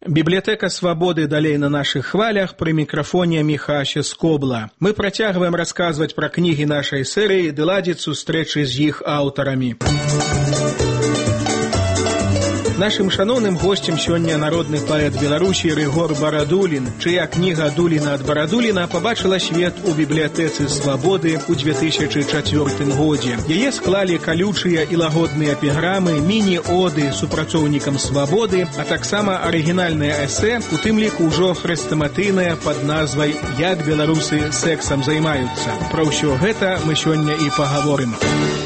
Бібліятэка Свабоды далей на нашых хвалях, пры мікрафоне Міхася Скобла. Мы працягваем расказваць пра кнігі нашай серыі ды ладзіць сустрэчы з іх аўтарамі. Нашым шаноўным госцем сёння народны паэт Беларусі Рыгор Барадулін, чыя кніга «Дуліна ад Барадуліна» пабачыла свет у бібліятэцы Свабоды ў 2004 годзе. Яе склалі калючыя і лагодныя эпіграмы, міні-оды супрацоўнікам Свабоды, а таксама арыгінальнае эсэ, у тым ліку ўжо хрэстаматыйнае пад назвай «Як беларусы сэксам займаюцца». Пра ўсё гэта мы сёння і пагаворым.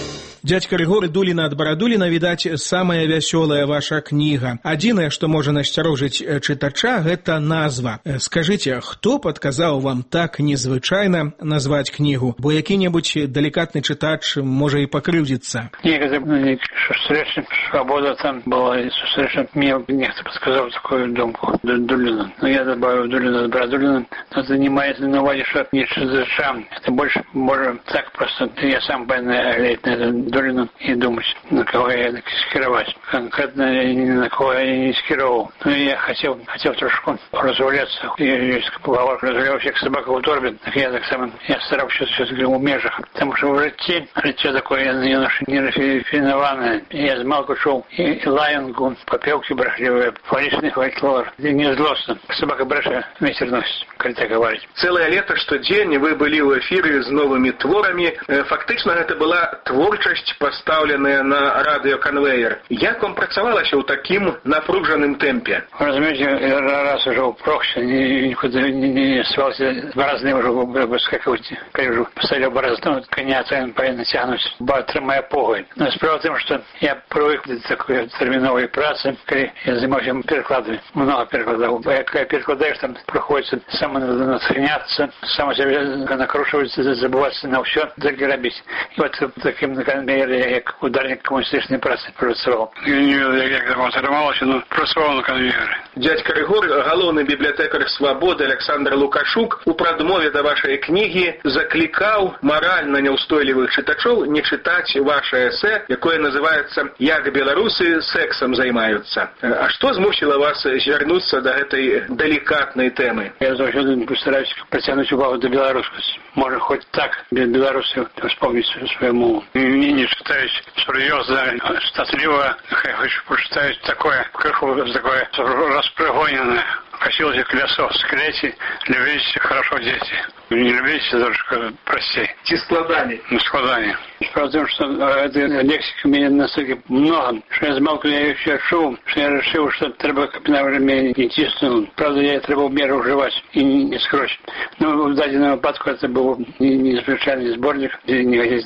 Дядька Рыгор «Дуліна ад Барадуліна», відаць, самая вясёлая ваша кніга. Адзінае, што можа насцярожыць чытача, гэта назва. Скажыце, хто падказаў вам так незвычайна назваць кнігу? Бо які-небудзь далікатны чытач можа і пакрыўдзіцца. Некоторые встречи «Свобода» там была, и встреча мне нехто подсказал такую думку Дулина. Но я добавил «Дулина ад Барадуліна», но это не моя новая, что не читачам. Это больше, может, так просто. Я сам глядеть на это Дулину и думать, на кого я скировать. Конкретно ни на кого я не скировал. Но я хотел трошку разваляться. Я поговорил, развалялся, как собака в утробе. Так я так само, я старался сейчас в межах. Потому что в житте такое, я не рафинованное. Я с малку шел и лаянку, попелки брашливые, фалишный фольклор. Не злостно. Собака браша ветер носит, как так говорить. Целое лето, штодзень вы были в эфире с новыми творами. Фактично это была творчесть, поставленная на радиоконвейер. Як вам працавалася ў такім напружаным тэмпе? Разумеете, раз уже упрёгся, никуда не свался. Борозны уже выскакивать. Кажу, поставил борозну, коня постоянно тянуть. Трымая погонь. Но справа в том, что я привык к такой терминовой праце, когда я занимаюсь перекладами. Много перекладов. Когда перекладаешь, там приходится самонатхняться, сам себя накручивать, забываться на все, заграбить. И вот таким конвейере, як ударник комуністичної праці працював. Я не ведаю, як там отрималося, але працював на конвейері. Дядька Рыгор, галоўны бібліятэкар Свабоды Александр Лукашук у прадмове да вашай кнігі заклікаў маральна няўстойлівых чытачоў не чытаць ваше эсэ, якое называецца «Як беларусы сэксам займаюцца». А што змусіла вас звярнуцца да гэтай далікатнай тэмы? Я заўсёды стараюсь прыцягнуць увагу да беларускасці. Можа, хоць так беларусы вспомніць сваю мову. Не читаюсь серьезно, статливо, хочу почитать такое, такое распрыгоненное. Хотелось к лесу, скелете, любите хорошо дети. Не любите, только простей. Складание. Складание. Справа в том, что этой лексики у меня настолько много, что я замалку я еще шел, что я решил, что треба на время не тиснул. Правда, я треба в меру уживать и не скрочить. Но в даденном выпадку это был не специальный сборник, где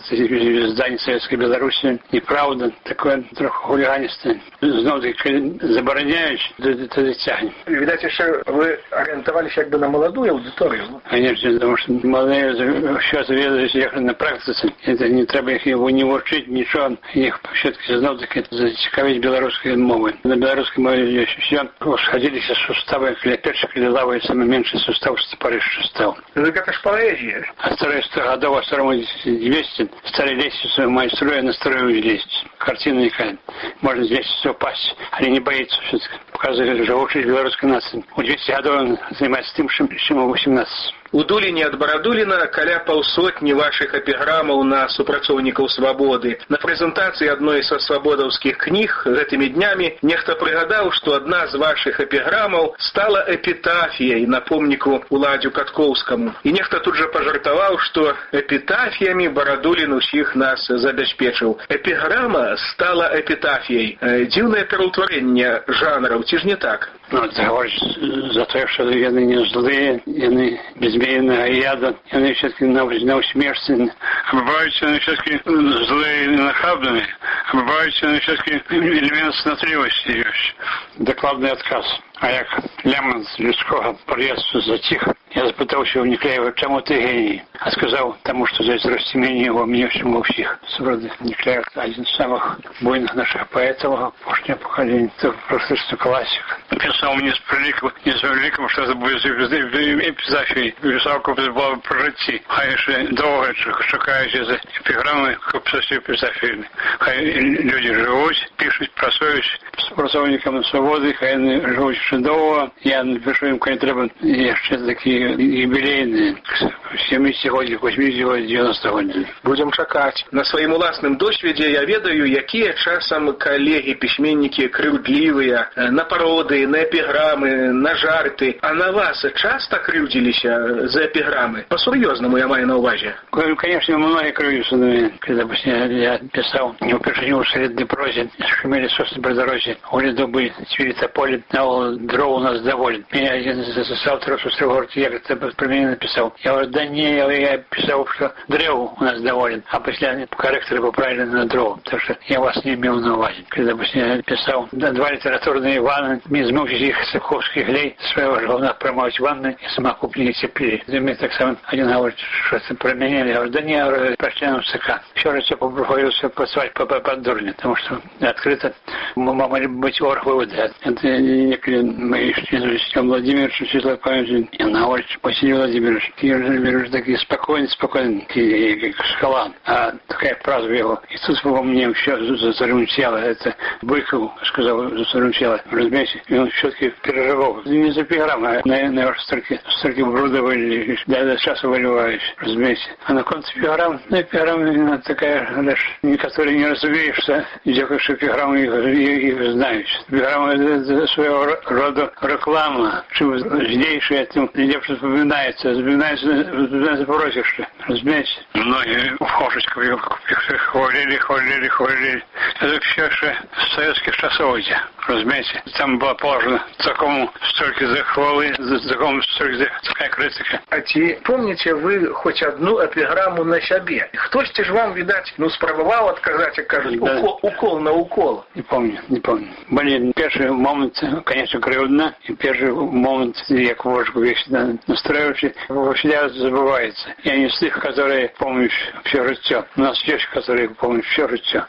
не здание Советской Беларуси, неправда, такое трохи хулиганистое. Знову забороняешь, то тягнет. Видать, еще вы ориентовались как бы на молодую аудиторию? Конечно, потому что молодые сейчас ведают на практике. Это не треба его не учить, ничего. Их все-таки знал-таки зацікавить белорусской мовой. На белорусской мове все сходились суставы, першие клелавые, самый меньший сустав, что Париж сустав. Это ж поэзия. А старые 100 годов, а второму 200, стали лестницу майстру, я настрою лестницу. Картина никакая. Можно здесь все упасть. Они не боятся все-таки. Показывали живучесть белорусской нации. У 200 годов он занимается тем, чем у 18. У «Дуліне ад Барадуліна» каля паўсотні вашых эпіграмаў на супрацоўнікаў Свабоды. На прэзентацыі адной са свабодаўскіх кніг гэтымі днямі нехта прыгадаў, што адна з вашых эпіграмаў стала эпітафіяй на помніку Уладзю Каткоўскаму. І нехта тут жа пажартаваў, што эпітафіямі Барадулін усіх нас забяспечыў. Эпіграма стала эпітафіяй. Дзіўнае пераўтварэнне жанраў, ці ж не так? Ну, это говорит за то, что яны не злые, яны безмерного яда, яны все-таки наусмешны. А бывают они все-таки злые и нахабные, а бывают они все-таки элемент снотливости есть. Докладный отказ. А як ляман з людського приїзду затих, я запитався у Неклеєва, чому ти геній? А сказав, тому що здесь розтемнение во мне всему у всех. Справді, Неклеєв один з самих буйних наших поэтов, позднего поколения, это практически классик. Написал мне с великим, что это будет эпизафией. Писалку было прожитие. Хай ще довго шукаючи за епіграми, писати эпизафиями. Хай люди живуть, пишуть, працюють з працівниками свободи, хай вони живуть чудово. Я напишу им, коли треба, ще такі юбілейні, 70 годів, 80 годів, 90 годів. Будем чакаць. На сваім уласным досведзе я ведаю, якія часам калегі-пісьменнікі крыўдлівыя на пароды, на эпіграмы, на жарты. А на вас часто крыўдзіліся за эпіграмы? По-сур'ёзнаму я маю на увазе. Конечно, многие крылья на меня. Когда, допустим, я писал не впервые в средней прозе, шумели сосны придорожья, у льду были цвели тополи, а дрова у нас доволен. Меня один из авторов Сустрогорки, я как-то про меня написал. Я говорю, да не, я писал, что дрова у нас доволен, а после корректоры поправили на дрова, потому что я вас не имел на увазе. Когда, допустим, я писал два литературные ванны, из мужских саховских лей, своего головна промывать ванны, и сама купили теперь. И мне так само один говорит, что это про меня. Я говорю, да не, я говорю, пошли на ЦК. Вчера я попробовался послать по дурне, потому что открыто могли быть орг-выводы. Это некоторые мои члены, Владимирович, Светлана Павлович, Инна Ольевич, Василий Владимирович. Владимирович такие спокойный, как шкала. А такая фраза его. И тут по мне все зарумчало. Это Быков сказал, зарумчало. Разумеете, и он все-таки переживал. Не за эпиграммы, а на ваши строки брудовые, да, сейчас выливаюсь, разумеете. А на конце эпиграмм, эпиграмма такая, некоторые не разумеешься, делаешь эпиграмму их знаешь. Эпиграмма это своего рода реклама, чем злейшее этим лепше вспоминается просишь, разумеете. Многие фошечку хвалили. Это все же с советских часов эти, разумеете. Там было положено такому столько захвалы, такому столько такая критика. А ці помните вы хоть одну эпиграмму на себе? Хтось ж вам, видать, спробовал отказать, как кажуть, да. Укол на укол? Не помню. Были первый момент, конечно, кривдно, и первый момент, як вожгу вещи настроивший, всегда забывается. Я не с тех, которые помнишь все життя. У нас есть, которые помнишь все життя.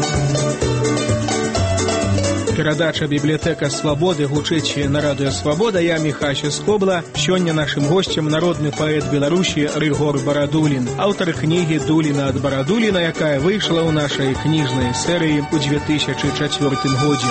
Перадача «Бібліятэка Свабоды» гучыць на радыё «Свабода». Я Міхася Скобла. Сёння нашым госцем народны паэт Беларусі Рыгор Барадулін, аўтар кнігі «Дуліна ад Барадуліна», якая выйшла ў нашай кніжнай серыі ў 2004 годзе.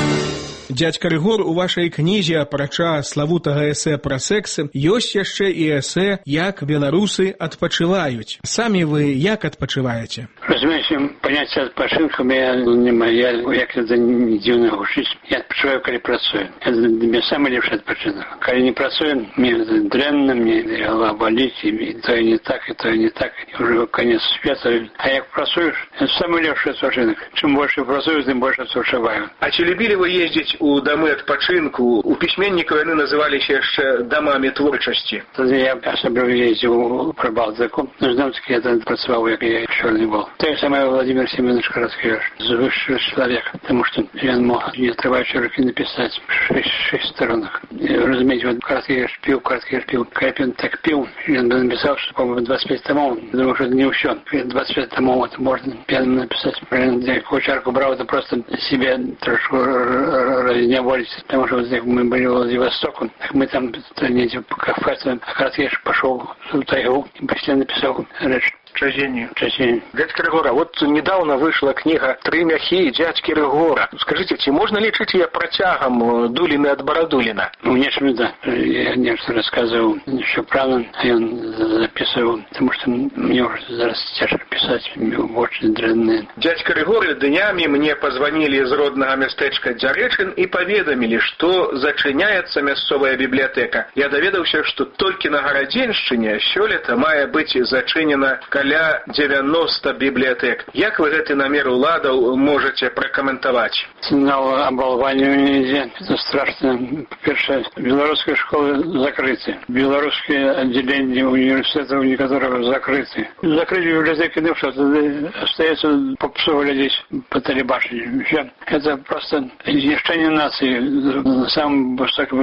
Дядька Рыгор, у вашай кнізе, апрача славутага эсэ пра секс, ёсць яшчэ і эсэ «Як беларусы адпачываюць». Самі вы як адпачываеце? Разумеете, понятие отпочинка я не моя, як это не дивно гучить. Я отпочиваю, когда працую. Это для меня самый лучший отпочинок. Когда не працую, мне дрянно, мне голова болит, и то и не так, и то и не так. И уже конец света. А як працуешь, это самый лучший отпочинок. Чем больше працую, тем больше отпочиваю. А чи любили вы ездить у дамы адпачынку? У пісьменнікаў яны называліся яшчэ дамамі творчасці. Я особливо ездил у Прибалтику. Но знаете, я там працевал, як я чорний був. То же самое Владимир Семенович Короткевич, высший человек, потому что я мог не отрывающие руки написать шесть сторонах. Разумеете, вот Короткевич пил, когда он так пил, он написал, что, по-моему, 25 томов, думаю, что это не все. 25 томов это можно пьяным написать. Я кучарку брал, это просто себе трошку разневолить, потому что вот мы были в Владивостоке, мы там по Кавказу, а Короткевич пошел в тайгу и почти написал речь. Чазению. Дядька Рыгора, вот недавно вышла книга «Три мяхи дядьки Рыгора». Скажите, чи можно лечить ее протягом Дулины от Барадулина? Конечно, да. Я нечто рассказывал еще правильно, а он записывал, потому что мне уже зараз тяжко писать, очень дрянные. Дядька Рыгор, днями мне позвонили из родного местечка Дзярэчын и поведомили, что зачиняется мясцовая библиотека. Я доведался, что только на Гарадзеншчыне сёлета мае быть зачинена каля 90 бібліятэк. Як вы гэты намер уладаў можете пракаментаваць? Сигнал оболванивания нельзя. Это страшно. Первое, белорусские школы закрыты. Белорусские отделения университетов, некоторых закрыты. Закрыть библиотеки, ну что, остается попсовали здесь по телебашне. Это просто изничтожение нации на самом высоком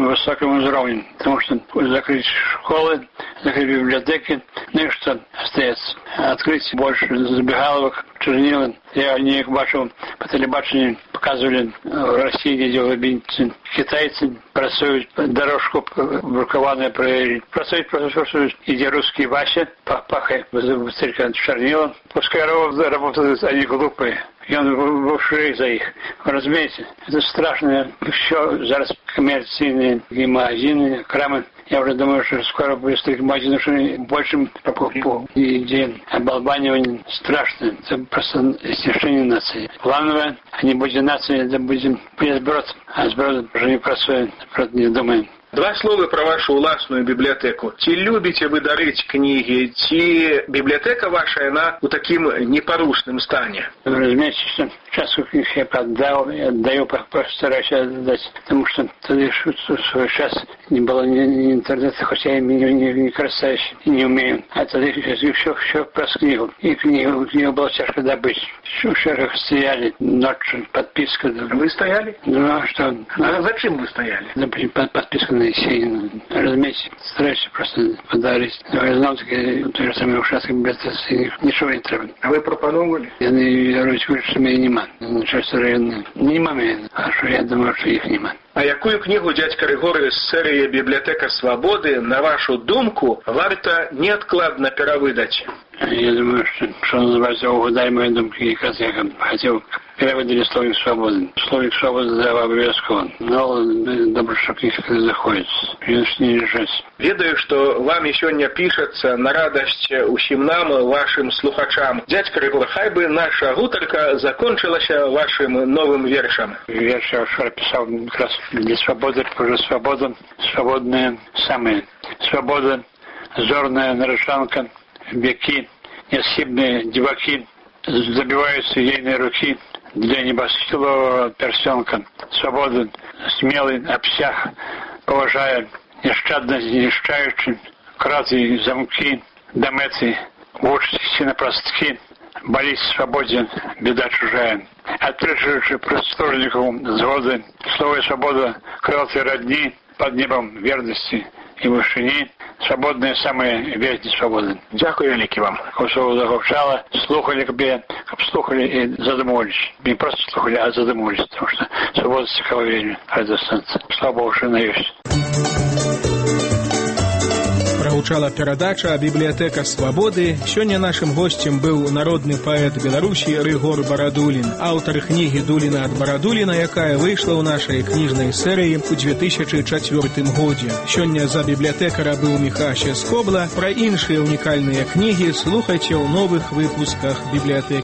уровне. Потому что закрыть школы, закрыть библиотеки, ну и что остается? Открыть больше забегаловок, чернил. Я не бачил по телебачению, показывали в России, где делали китайцы, працуют дорожку брукованную проверить. Працуют просто, где русские Вася, пахай, быстренько чернила. Пускай работают, они глупые. и он в уши за их. Вы разумеете, это страшно. Все зараз коммерційні магазины, крамы. Я уже думаю, что скоро будет стоять магазины, что больше покупок и день. Оболбанивание страшно. Это просто снижение нации. Главное, не будем нации, это будем сброд. А сброд уже не працует, просто не думаем. Два слова про вашу уласную библиотеку. Ці любите вы дарить книги, ці библиотека ваша, она у таким непорушным стане? Разумеется, что часто книг я отдаю, постараюсь отдать, потому что тогда в свой час не было ни интернета, хотя я не красавец и не умею. А тогда все про книгу. И книгу было тяжко добыть. В шерах стояли, ночью подписка. Вы стояли? Ну, а что? А зачем вы стояли? Подписка на Есенина. Разумеется, стараюсь просто подарить. Я знал, что той же самой ушастки библиотеки ничего не треба. А вы пропановали? Я не верю, что меня нема. Начальство районное. Нема меня. А что я думаю, что их нема. А якую книгу дядька Григорий з серії «Бібліотека Свободи», на вашу думку, варто неоткладно перевидати? Я думаю, что называется «Угадай мои думки», и как я хотел переводили «Словик свободы». «Словик свободы» да, обовязково. Но добро, что книжка заходит. Не решать. Ведаю, что вам сегодня пишется на радость усім нам, вашим слухачам. Дядька Григорий, хай бы наша гутарка закончилась вашим новым вершем. Верш я вчера писал как раз для свободы, уже свобода, свободная самая. Свобода, зорная нарушанка, веки, несхибные деваки, забиваются ейные руки для небосхилого перстенка. Свобода, смелый обсяг, поважая нещадность нищающим, кратые замки, дометы, участи на простки, болезнь свободен, беда чужая. Открывшие просторников згоды, слово и свобода, крылатые родни, под небом верности и вышини, свободные самые везде свободы. Дякую велике вам. Кусово заговчало, слухали, как слухали и задумывались. Не просто слухали, а задумывались, потому что свобода цікава время, радостанция. Слава Богу, что она есть. Прагучала перадача «Бібліятэка Свабоды». Сёння нашым госцем быў народны паэт Беларусі Рыгор Барадулін, аўтар кнігі «Дуліна ад Барадуліна», якая выйшла ў нашай кніжнай серыі ў 2004 годзе. Сёння за бібліятэкара быў Міхася Скобла. Пра іншыя ўнікальныя кнігі слухайце ў новых выпусках бібліятэкі.